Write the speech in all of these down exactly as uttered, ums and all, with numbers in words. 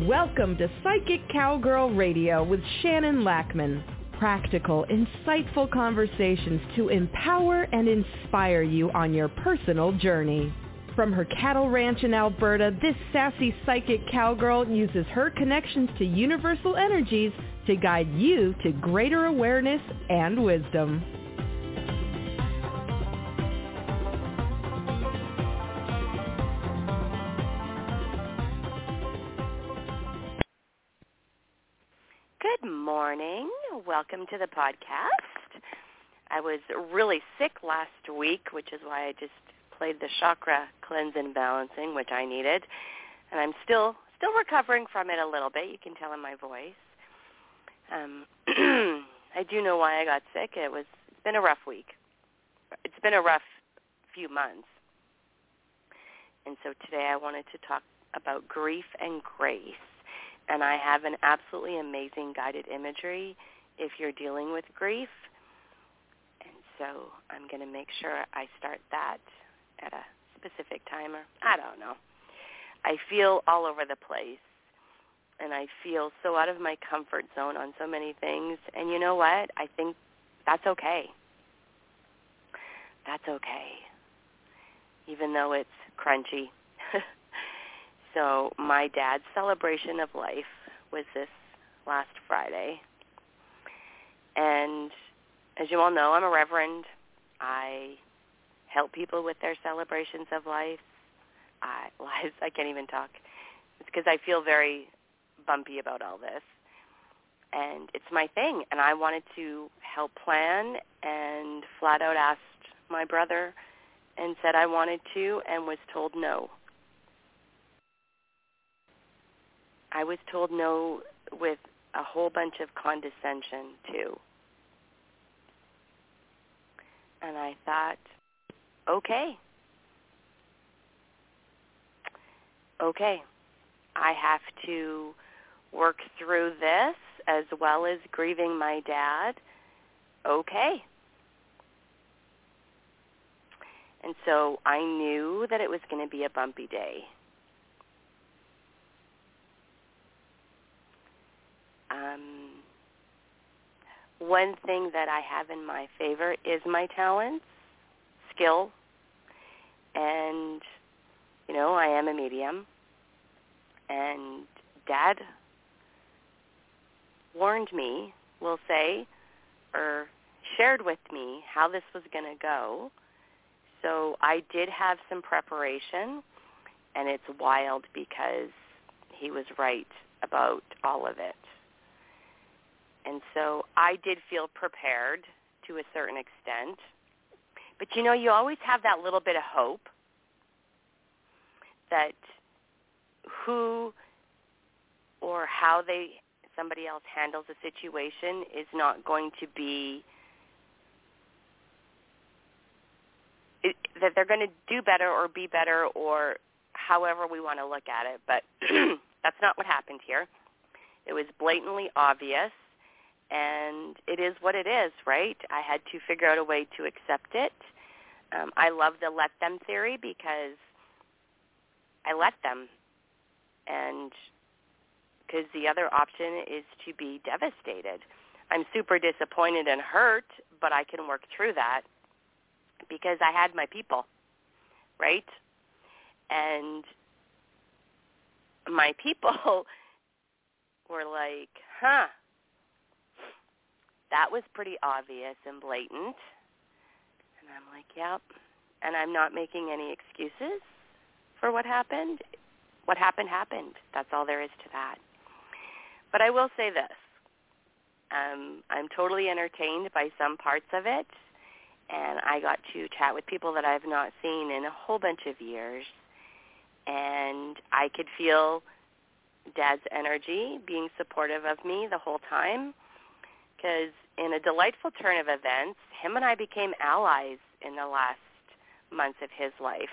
Welcome to Psychic Cowgirl Radio with Shannon Lackman. Practical, insightful conversations to empower and inspire you on your personal journey. From her cattle ranch in Alberta, this sassy psychic cowgirl uses her connections to universal energies to guide you to greater awareness and wisdom. Good morning. Welcome to the podcast. I was really sick last week, which is why I just played the chakra cleanse and balancing, which I needed. And I'm still still recovering from it a little bit. You can tell in my voice. Um, I do know why I got sick. It was it's been a rough week. It's been a rough few months. And so today I wanted to talk about grief and grace. And I have an absolutely amazing guided imagery if you're dealing with grief. And so I'm going to make sure I start that at a specific time. Or I don't know. I feel all over the place. And I feel so out of my comfort zone on so many things. And you know what? I think that's okay. That's okay. Even though it's crunchy. So my dad's celebration of life was this last Friday. And as you all know, I'm a reverend. I help people with their celebrations of life. I, lives, I can't even talk. It's because I feel very bumpy about all this. And it's my thing. And I wanted to help plan and flat out asked my brother and said I wanted to and was told no. I was told no with a whole bunch of condescension, too. And I thought, okay. Okay. I have to work through this as well as grieving my dad. Okay. And so I knew that it was going to be a bumpy day. Um, one thing that I have in my favor is my talents, skill, and, you know, I am a medium. And Dad warned me, we'll say, or shared with me how this was going to go. So I did have some preparation, and it's wild because he was right about all of it. And so I did feel prepared to a certain extent. But, you know, you always have that little bit of hope that who or how they somebody else handles a situation is not going to be, it, that they're going to do better or be better or however we want to look at it. But that's not what happened here. It was blatantly obvious. And it is what it is, right? I had to figure out a way to accept it. Um, I love the let them theory because I let them. And because the other option is to be devastated. I'm super disappointed and hurt, but I can work through that because I had my people, right? And my people were like, huh. That was pretty obvious and blatant. And I'm like, yep. And I'm not making any excuses for what happened. What happened, happened. That's all there is to that. But I will say this. Um, I'm totally entertained by some parts of it. And I got to chat with people that I've not seen in a whole bunch of years. And I could feel Dad's energy being supportive of me the whole time. Because in a delightful turn of events, him and I became allies in the last months of his life.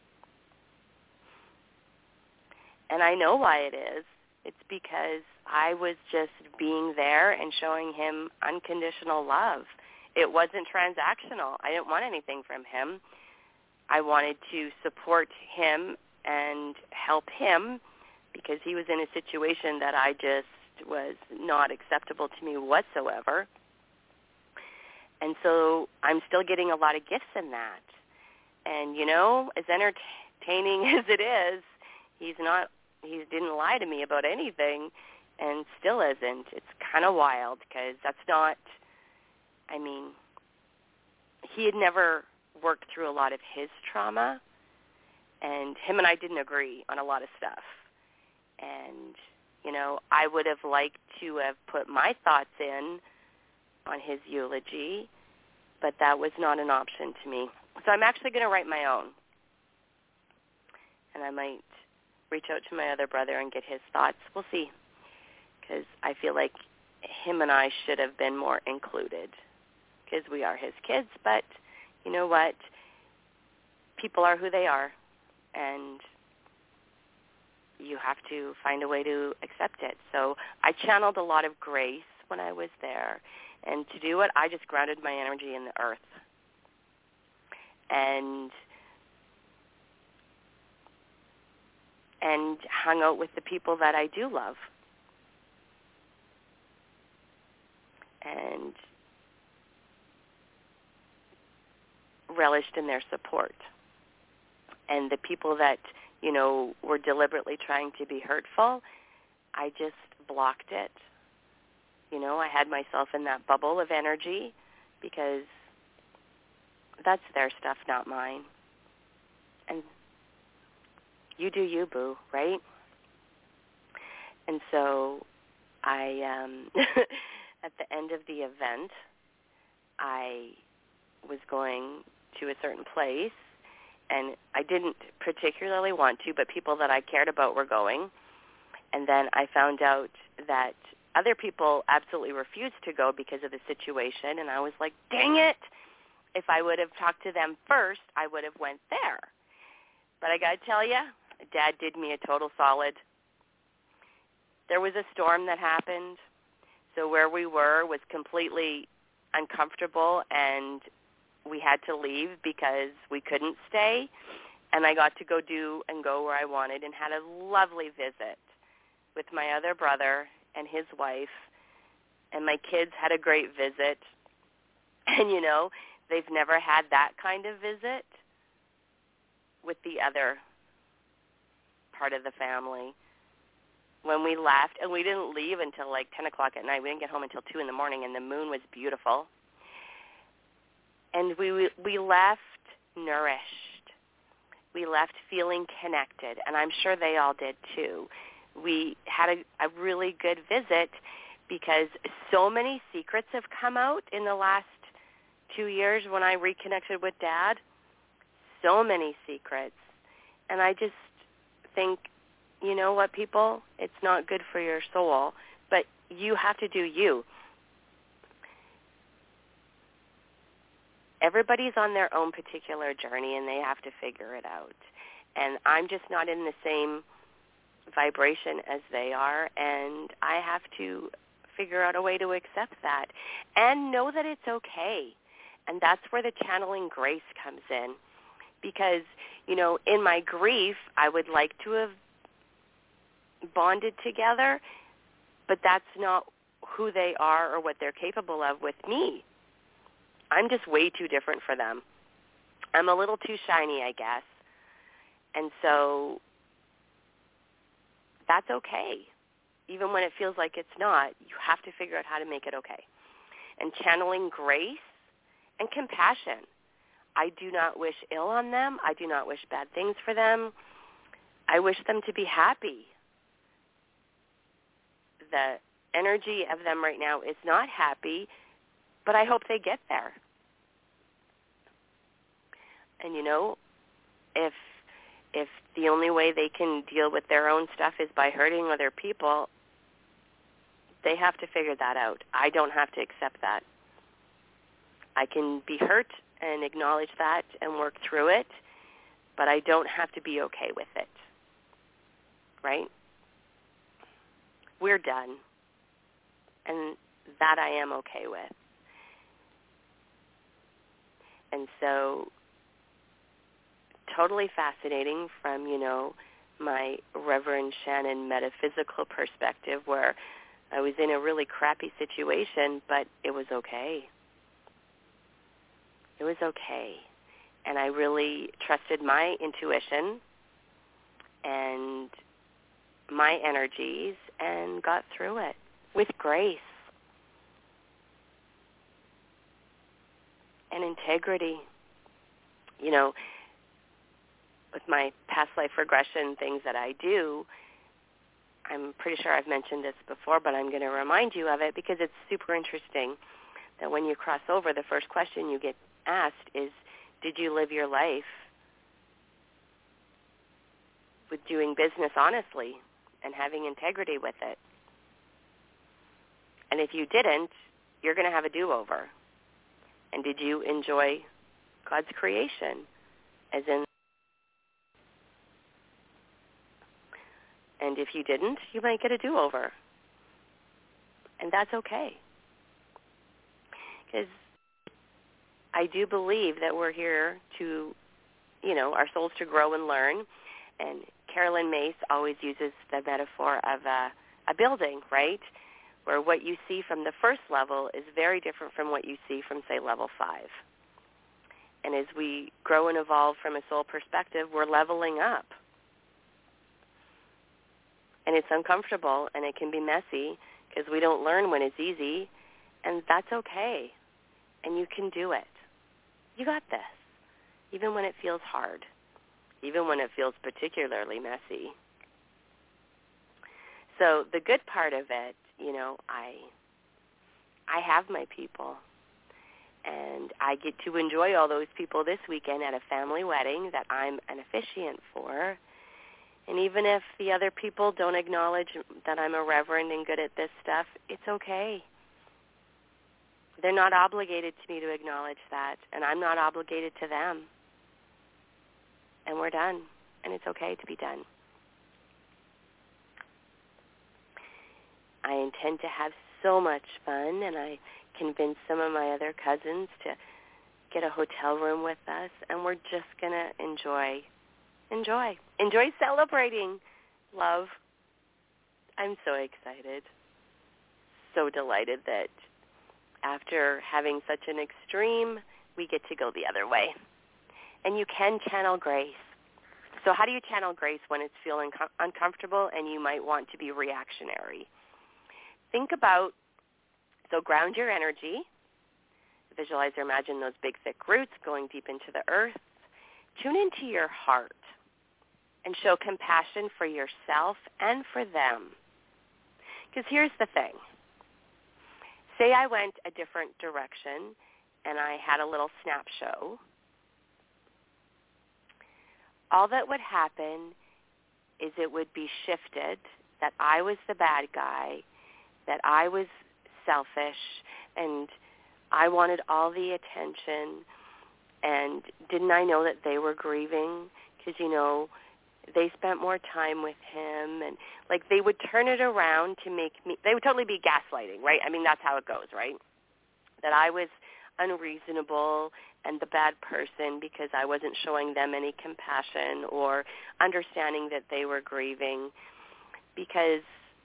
And I know why it is. It's because I was just being there and showing him unconditional love. It wasn't transactional. I didn't want anything from him. I wanted to support him and help him because he was in a situation that I just was not acceptable to me whatsoever. And so I'm still getting a lot of gifts in that. And, you know, as entertaining as it is, he's not, he didn't lie to me about anything and still isn't. It's kind of wild because that's not, I mean, he had never worked through a lot of his trauma, and him and I didn't agree on a lot of stuff. And, you know, I would have liked to have put my thoughts in on his eulogy, but that was not an option to me. So I'm actually going to write my own. And I might reach out to my other brother and get his thoughts. We'll see. Because I feel like him and I should have been more included because we are his kids. But you know what? People are who they are. And you have to find a way to accept it. So I channeled a lot of grace when I was there. And to do it, I just grounded my energy in the earth. And and hung out with the people that I do love. And relished in their support. And the people that, you know, were deliberately trying to be hurtful, I just blocked it. You know, I had myself in that bubble of energy because that's their stuff, not mine. And you do you, boo, right? And so I, um, at the end of the event, I was going to a certain place, and I didn't particularly want to, but people that I cared about were going. And then I found out that other people absolutely refused to go because of the situation, and I was like, dang it. If I would have talked to them first, I would have went there. But I got to tell you, Dad did me a total solid. There was a storm that happened, so where we were was completely uncomfortable, and we had to leave because we couldn't stay. And I got to go do and go where I wanted and had a lovely visit with my other brother and his wife, and my kids had a great visit. And, you know, they've never had that kind of visit with the other part of the family. When we left, and we didn't leave until like ten o'clock at night. We didn't get home until two in the morning, and the moon was beautiful. And we we left nourished. We left feeling connected, and I'm sure they all did too. We had a, a really good visit because so many secrets have come out in the last two years when I reconnected with Dad. So many secrets. And I just think, you know what, people? It's not good for your soul, but you have to do you. Everybody's on their own particular journey, and they have to figure it out. And I'm just not in the same vibration as they are, and I have to figure out a way to accept that and know that it's okay. And that's where the channeling grace comes in. Because, you know, in my grief, I would like to have bonded together, but that's not who they are or what they're capable of with me. I'm just way too different for them. I'm a little too shiny, I guess. And so that's okay. Even when it feels like it's not, you have to figure out how to make it okay. And channeling grace and compassion. I do not wish ill on them. I do not wish bad things for them. I wish them to be happy. The energy of them right now is not happy, but I hope they get there. And, you know, if if the only way they can deal with their own stuff is by hurting other people, they have to figure that out. I don't have to accept that. I can be hurt and acknowledge that and work through it, but I don't have to be okay with it, right? We're done, and that I am okay with. And so totally fascinating from, you know, my Reverend Shannon metaphysical perspective, where I was in a really crappy situation, but it was okay. It was okay. And I really trusted my intuition and my energies and got through it with grace and integrity. You know, with my past life regression things that I do, I'm pretty sure I've mentioned this before, but I'm going to remind you of it because it's super interesting that when you cross over, the first question you get asked is, did you live your life with doing business honestly and having integrity with it? And if you didn't, you're going to have a do-over. And did you enjoy God's creation, as in, and if you didn't, you might get a do-over. And that's okay. Because I do believe that we're here to, you know, our souls to grow and learn. And Carolyn Mace always uses the metaphor of a, a building, right, where what you see from the first level is very different from what you see from, say, level five. And as we grow and evolve from a soul perspective, we're leveling up. And it's uncomfortable, and it can be messy because we don't learn when it's easy, and that's okay. And you can do it. You got this, even when it feels hard, even when it feels particularly messy. So the good part of it, you know, I I have my people, and I get to enjoy all those people this weekend at a family wedding that I'm an officiant for. And even if the other people don't acknowledge that I'm a reverend and good at this stuff, it's okay. They're not obligated to me to acknowledge that, and I'm not obligated to them. And we're done, and it's okay to be done. I intend to have so much fun, and I convinced some of my other cousins to get a hotel room with us, and we're just going to enjoy Enjoy. Enjoy celebrating love. I'm so excited. So delighted that after having such an extreme, we get to go the other way. And you can channel grace. So how do you channel grace when it's feeling com- uncomfortable and you might want to be reactionary? Think about, so ground your energy. Visualize or imagine those big, thick roots going deep into the earth. Tune into your heart and show compassion for yourself and for them. Because here's the thing. Say I went a different direction and I had a little snap show. All that would happen is it would be shifted, that I was the bad guy, that I was selfish, and I wanted all the attention, and didn't I know that they were grieving? Because, you know, they spent more time with him, and like they would turn it around to make me, they would totally be gaslighting, right? I mean, that's how it goes, right? That I was unreasonable and the bad person because I wasn't showing them any compassion or understanding that they were grieving, because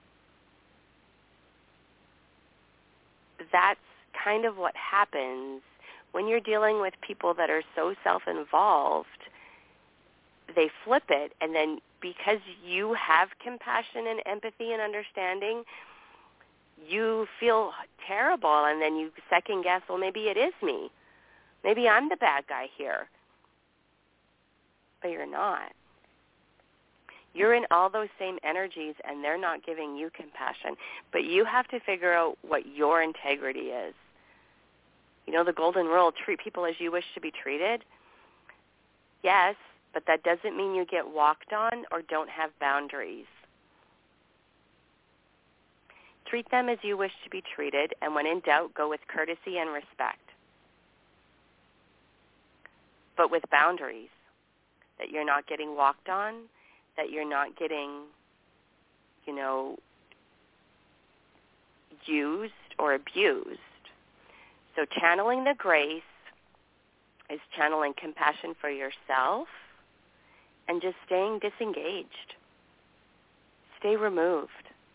that's kind of what happens when you're dealing with people that are so self-involved. They flip it, and then because you have compassion and empathy and understanding, you feel terrible, and then you second guess, well, maybe it is me. Maybe I'm the bad guy here. But you're not. You're in all those same energies, and they're not giving you compassion. But you have to figure out what your integrity is. You know the golden rule, treat people as you wish to be treated? Yes, but that doesn't mean you get walked on or don't have boundaries. Treat them as you wish to be treated, and when in doubt, go with courtesy and respect. But with boundaries, that you're not getting walked on, that you're not getting, you know, used or abused. So channeling the grace is channeling compassion for yourself and just staying disengaged. stay removed.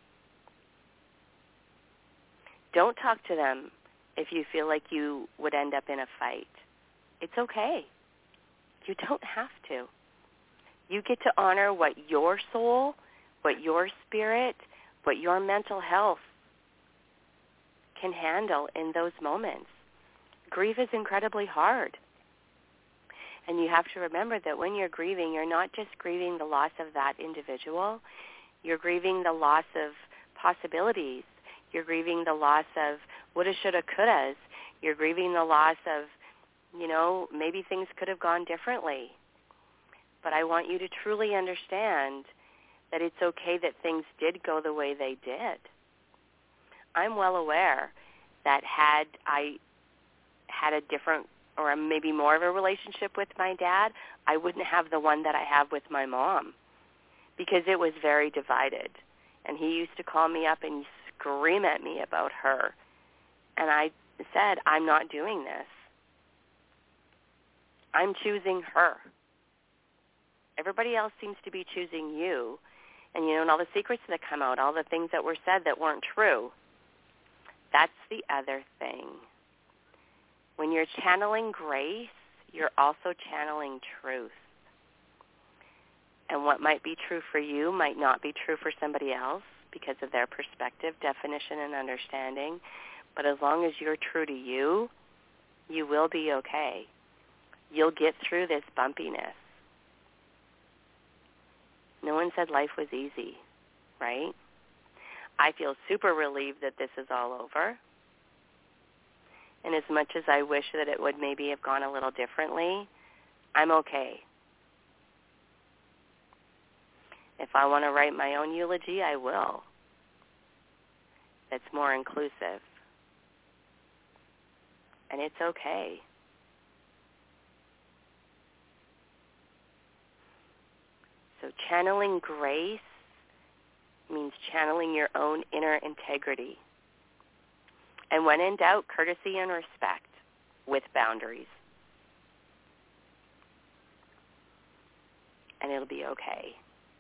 Don't talk to them if you feel like you would end up in a fight. It's okay. You don't have to. You get to honor what your soul, what your spirit, what your mental health can handle in those moments. Grief is incredibly hard. And you have to remember that when you're grieving, you're not just grieving the loss of that individual. You're grieving the loss of possibilities. You're grieving the loss of woulda, shoulda, couldas. You're grieving the loss of, you know, maybe things could have gone differently. But I want you to truly understand that it's okay that things did go the way they did. I'm well aware that had I had a different or maybe more of a relationship with my dad, I wouldn't have the one that I have with my mom because it was very divided. And he used to call me up and scream at me about her. And I said, I'm not doing this. I'm choosing her. Everybody else seems to be choosing you. And, you know, and all the secrets that come out, all the things that were said that weren't true. That's the other thing. When you're channeling grace, you're also channeling truth. And what might be true for you might not be true for somebody else because of their perspective, definition, and understanding. But as long as you're true to you, you will be okay. You'll get through this bumpiness. No one said life was easy, right? I feel super relieved that this is all over. And as much as I wish that it would maybe have gone a little differently, I'm okay. If I want to write my own eulogy, I will. That's more inclusive. And it's okay. So channeling grace means channeling your own inner integrity. And when in doubt, courtesy and respect with boundaries. And it'll be okay.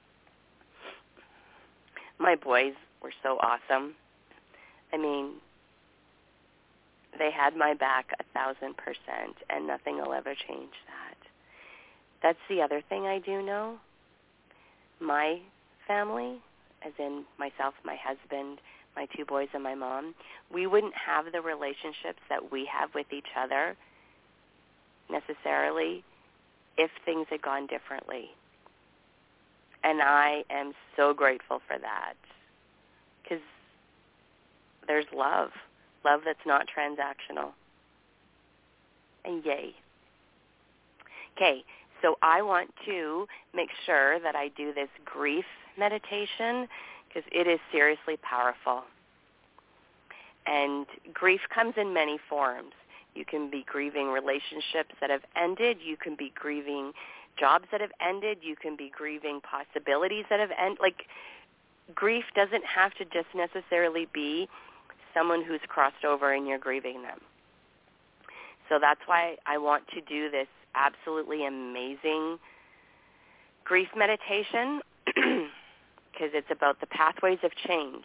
My boys were so awesome. I mean, they had my back a thousand percent, and nothing will ever change that. That's the other thing I do know. My family, as in myself, my husband, my two boys, and my mom, we wouldn't have the relationships that we have with each other necessarily if things had gone differently. And I am so grateful for that because there's love, love that's not transactional. And yay. Okay, so I want to make sure that I do this grief meditation because it is seriously powerful. And grief comes in many forms. You can be grieving relationships that have ended. You can be grieving jobs that have ended. You can be grieving possibilities that have ended. Like, grief doesn't have to just necessarily be someone who's crossed over and you're grieving them. So that's why I want to do this absolutely amazing grief meditation because it's about the pathways of change.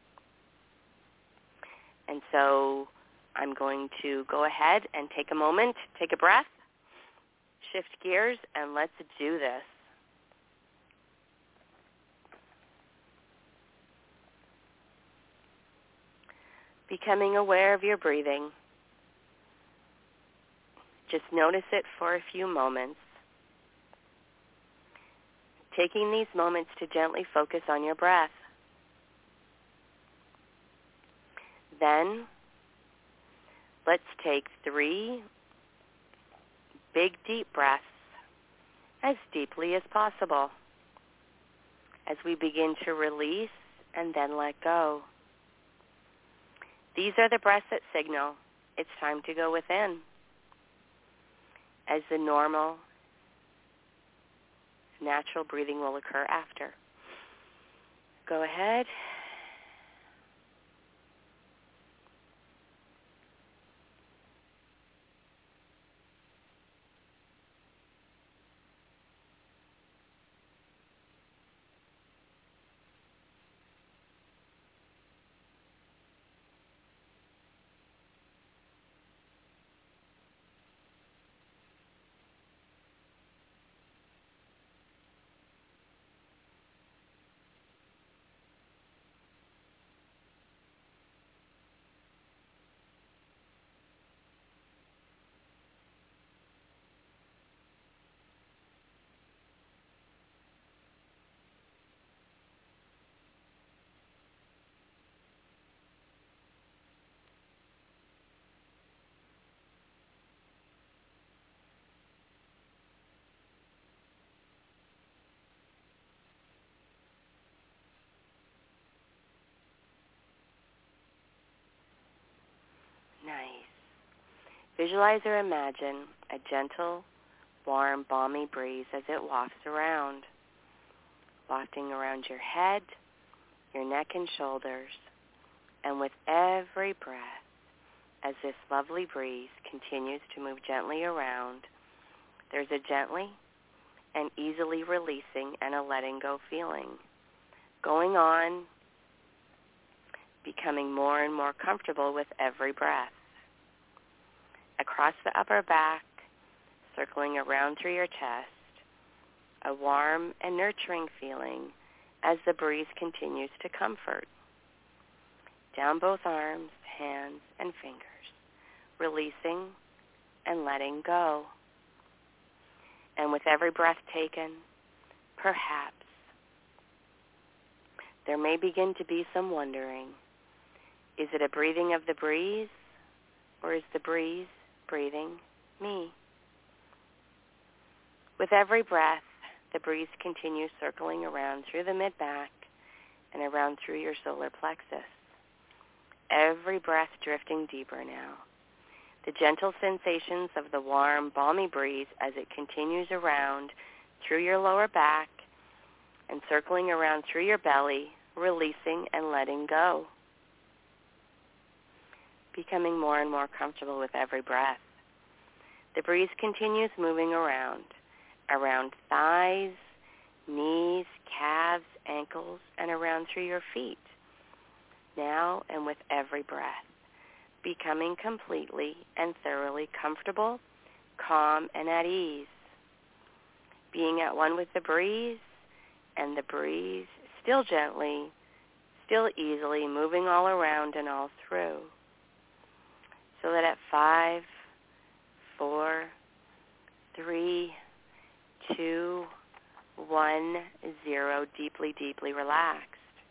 And so I'm going to go ahead and take a moment, take a breath, shift gears, and let's do this. Becoming aware of your breathing. Just notice it for a few moments. Taking these moments to gently focus on your breath. Then, let's take three big, deep breaths as deeply as possible as we begin to release and then let go. These are the breaths that signal it's time to go within, as the normal, natural breathing will occur after. Go ahead. Visualize or imagine a gentle, warm, balmy breeze as it wafts around, wafting around your head, your neck and shoulders, and with every breath, as this lovely breeze continues to move gently around, there's a gently and easily releasing and a letting go feeling going on, becoming more and more comfortable with every breath. Across the upper back, circling around through your chest, a warm and nurturing feeling as the breeze continues to comfort. Down both arms, hands, and fingers, releasing and letting go. And with every breath taken, perhaps there may begin to be some wondering. Is it a breathing of the breeze, or is the breeze breathing me? With every breath, the breeze continues circling around through the mid-back and around through your solar plexus. Every breath drifting deeper now. The gentle sensations of the warm, balmy breeze as it continues around through your lower back and circling around through your belly, releasing and letting go. Becoming more and more comfortable with every breath. The breeze continues moving around, around thighs, knees, calves, ankles, and around through your feet. Now and with every breath, becoming completely and thoroughly comfortable, calm, and at ease. Being at one with the breeze, and the breeze still gently, still easily moving all around and all through. So that at five, four, three, two, one, zero, deeply, deeply relaxed.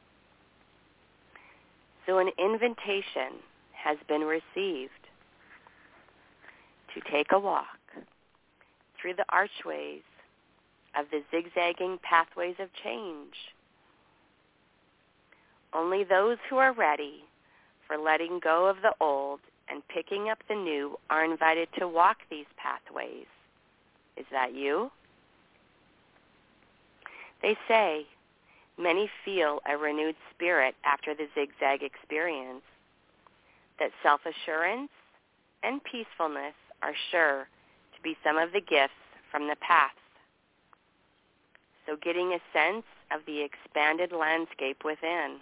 So an invitation has been received to take a walk through the archways of the zigzagging pathways of change. Only those who are ready for letting go of the old and picking up the new are invited to walk these pathways. Is that you? They say many feel a renewed spirit after the zigzag experience, that self-assurance and peacefulness are sure to be some of the gifts from the paths. So getting a sense of the expanded landscape within.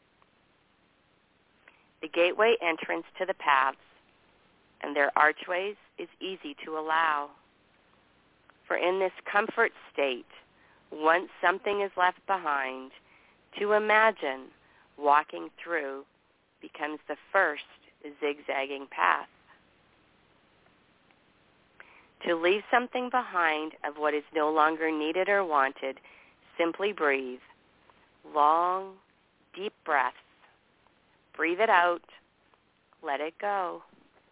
The gateway entrance to the paths and their archways is easy to allow. For in this comfort state, once something is left behind, to imagine walking through becomes the first zigzagging path. To leave something behind of what is no longer needed or wanted, simply breathe. Long, deep breaths. Breathe it out. Let it go.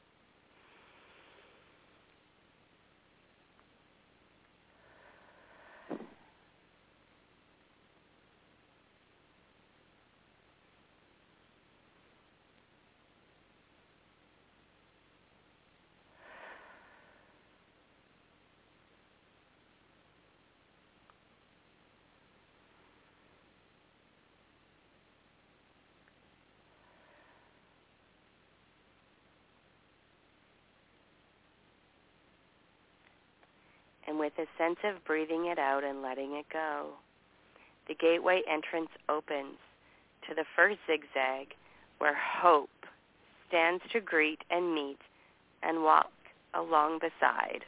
And with a sense of breathing it out and letting it go, the gateway entrance opens to the first zigzag where hope stands to greet and meet and walk along beside.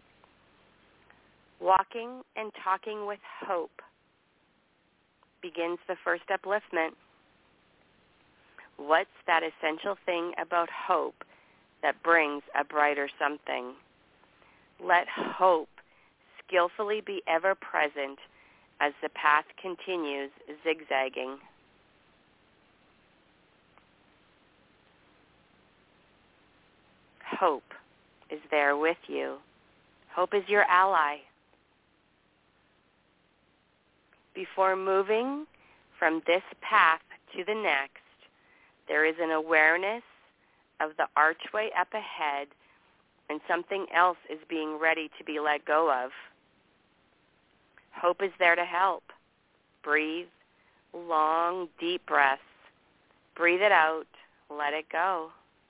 Walking and talking with hope begins the first upliftment. What's that essential thing about hope that brings a brighter something? Let hope skillfully be ever present as the path continues zigzagging. Hope is there with you. Hope is your ally. Before moving from this path to the next, there is an awareness of the archway up ahead and something else is being ready to be let go of. Hope is there to help. Breathe long, deep breaths. Breathe it out. Let it go.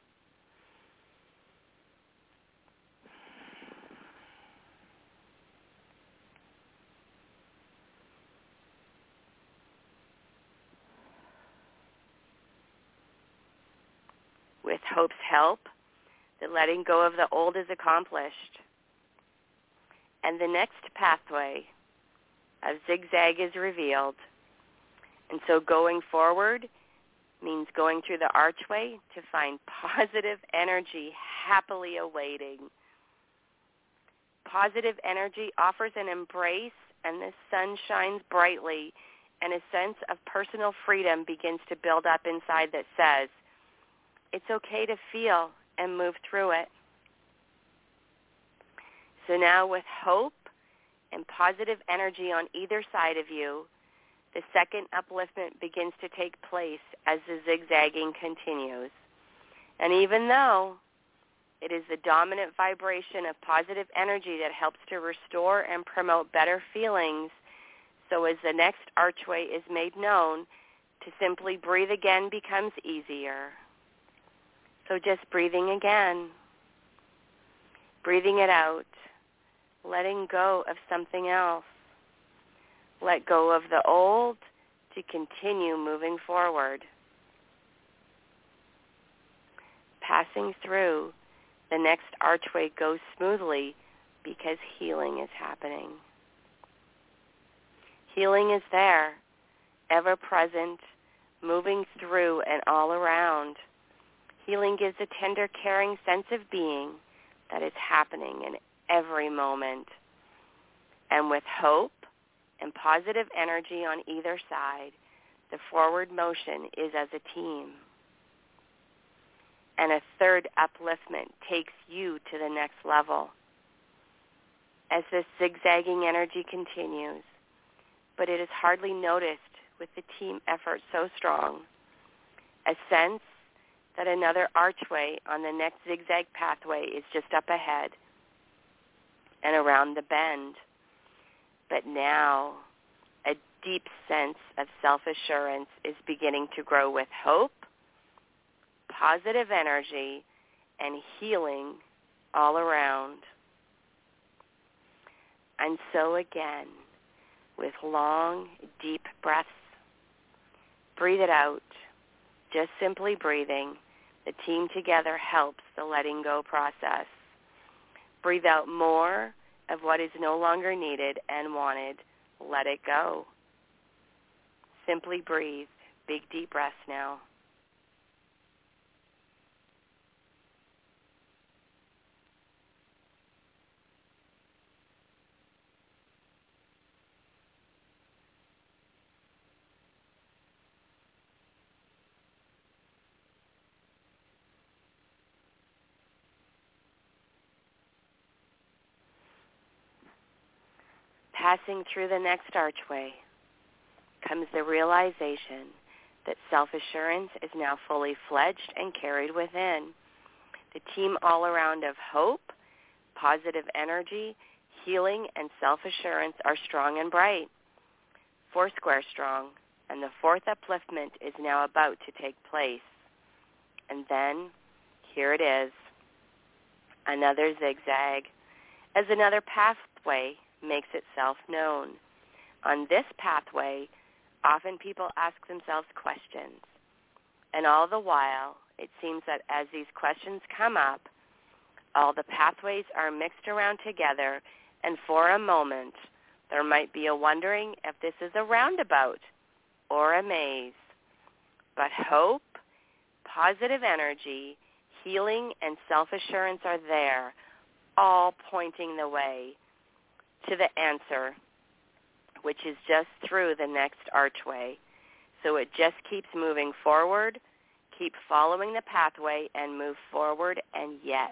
With hope's help, the letting go of the old is accomplished. And the next pathway of zigzag is revealed. And so going forward means going through the archway to find positive energy happily awaiting. Positive energy offers an embrace, and the sun shines brightly, and a sense of personal freedom begins to build up inside that says, it's okay to feel and move through it. So now with hope and positive energy on either side of you, the second upliftment begins to take place as the zigzagging continues. And even though it is the dominant vibration of positive energy that helps to restore and promote better feelings, so as the next archway is made known, to simply breathe again becomes easier. So just breathing again, breathing it out, letting go of something else. Let go of the old to continue moving forward. Passing through, the next archway goes smoothly because healing is happening. Healing is there, ever present, moving through and all around. Healing gives a tender, caring sense of being that is happening in every moment. And with hope and positive energy on either side, the forward motion is as a team. And a third upliftment takes you to the next level as this zigzagging energy continues. But it is hardly noticed with the team effort so strong. A sense that another archway on the next zigzag pathway is just up ahead and around the bend. But now a deep sense of self-assurance is beginning to grow with hope, positive energy, and healing all around. And so again, with long, deep breaths, breathe it out. Just simply breathing, the team together helps the letting go process. Breathe out more of what is no longer needed and wanted. Let it go. Simply breathe. Big, deep breaths now. Passing through the next archway comes the realization that self-assurance is now fully fledged and carried within. The team all around of hope, positive energy, healing, and self-assurance are strong and bright, four square strong, and the fourth upliftment is now about to take place. And then, here it is, another zigzag, as another pathway makes itself known. On this pathway, often people ask themselves questions. And all the while, it seems that as these questions come up, all the pathways are mixed around together, and for a moment, there might be a wondering if this is a roundabout or a maze. But hope, positive energy, healing, and self-assurance are there, all pointing the way to the answer, which is just through the next archway. So it just keeps moving forward, keep following the pathway, and move forward. And yet,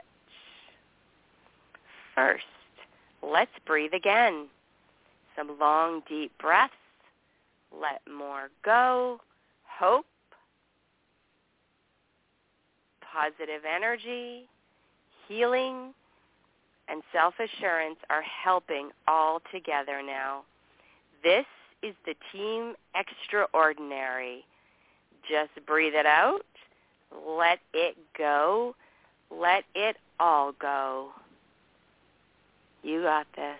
first, let's breathe again. Some long, deep breaths. Let more go. Hope. Positive energy. Healing. and self-assurance are helping all together now. This is the team extraordinary. Just breathe it out. Let it go. Let it all go. You got this.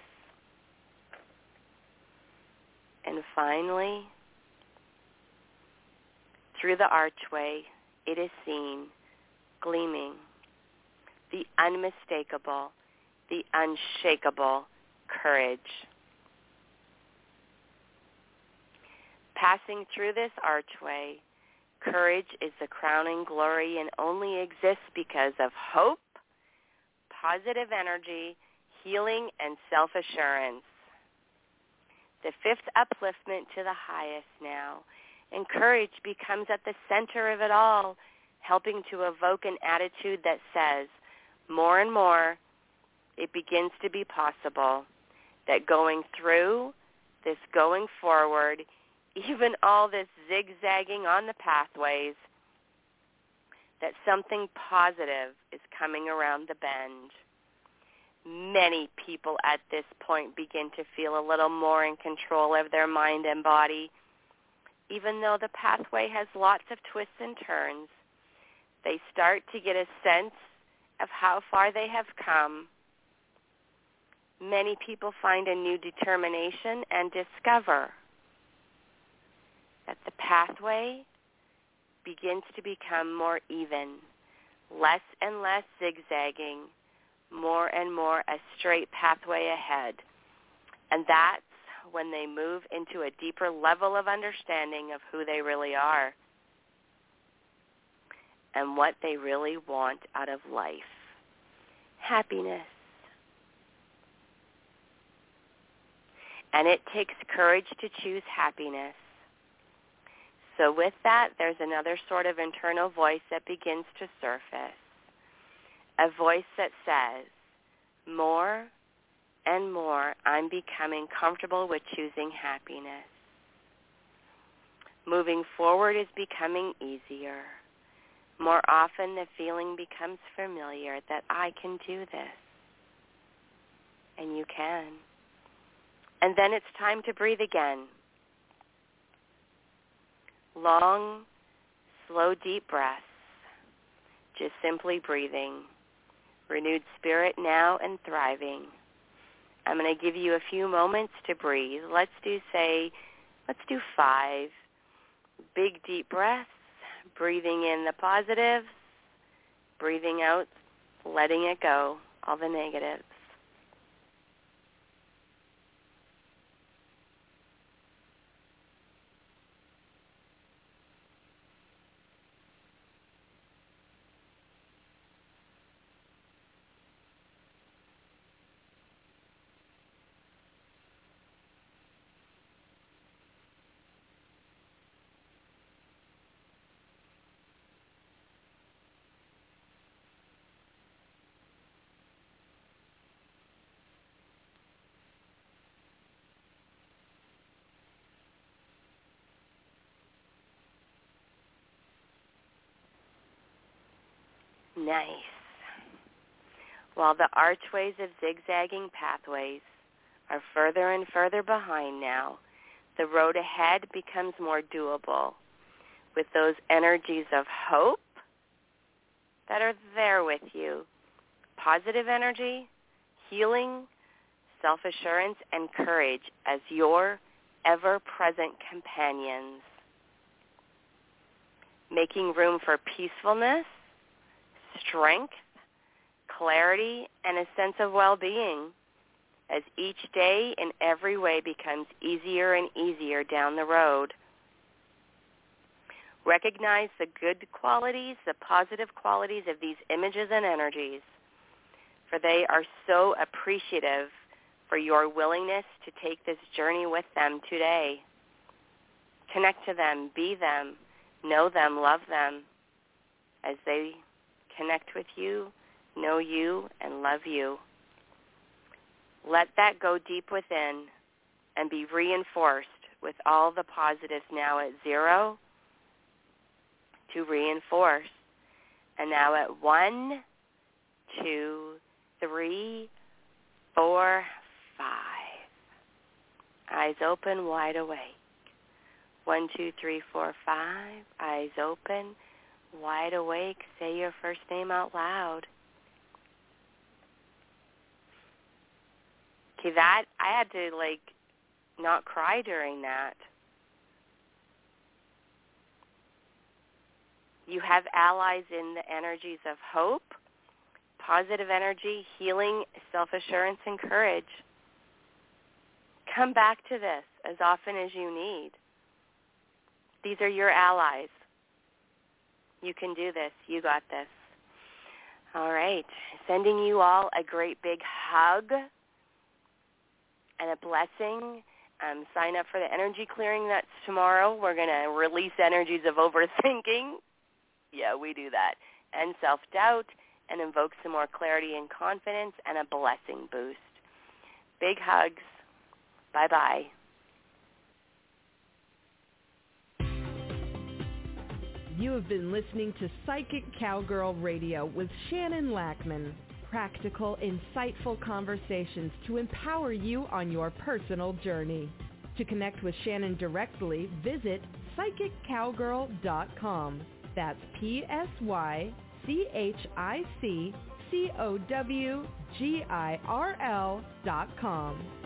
And finally, through the archway, it is seen, gleaming, the unmistakable, the unshakable courage. Passing through this archway, courage is the crowning glory and only exists because of hope, positive energy, healing, and self-assurance. The fifth upliftment to the highest now, and courage becomes at the center of it all, helping to evoke an attitude that says, more and more, it begins to be possible that going through, this going forward, even all this zigzagging on the pathways, that something positive is coming around the bend. Many people at this point begin to feel a little more in control of their mind and body. Even though the pathway has lots of twists and turns, they start to get a sense of how far they have come. Many people find a new determination and discover that the pathway begins to become more even, less and less zigzagging, more and more a straight pathway ahead. And that's when they move into a deeper level of understanding of who they really are and what they really want out of life. Happiness. And it takes courage to choose happiness. So with that, there's another sort of internal voice that begins to surface. A voice that says, more and more, I'm becoming comfortable with choosing happiness. Moving forward is becoming easier. More often, the feeling becomes familiar that I can do this. And you can. And then it's time to breathe again. Long, slow, deep breaths. Just simply breathing. Renewed spirit now and thriving. I'm going to give you a few moments to breathe. Let's do, say, let's do five. Big, deep breaths. Breathing in the positives. Breathing out, letting it go, all the negatives. Nice. While the archways of zigzagging pathways are further and further behind now, the road ahead becomes more doable with those energies of hope that are there with you. Positive energy, healing, self-assurance, and courage as your ever-present companions. Making room for peacefulness, strength, clarity, and a sense of well-being as each day in every way becomes easier and easier down the road. Recognize the good qualities, the positive qualities of these images and energies, for they are so appreciative for your willingness to take this journey with them today. Connect to them, be them, know them, love them as they connect with you, know you, and love you. Let that go deep within and be reinforced with all the positives now at zero to reinforce. And now at one, two, three, four, five. Eyes open, wide awake. One, two, three, four, five. Eyes open, wide awake. Say your first name out loud. Okay, that, I had to, like, not cry during that. You have allies in the energies of hope, positive energy, healing, self-assurance, and courage. Come back to this as often as you need. These are your allies. You can do this. You got this. All right. Sending you all a great big hug and a blessing. Um, sign up for the energy clearing. That's tomorrow. We're going to release energies of overthinking. Yeah, we do that. And self-doubt, and invoke some more clarity and confidence, and a blessing boost. Big hugs. Bye-bye. You have been listening to Psychic Cowgirl Radio with Shannon Lackman. Practical, insightful conversations to empower you on your personal journey. To connect with Shannon directly, visit psychic cowgirl dot com. That's P S Y C H I C C O W G I R L dot com.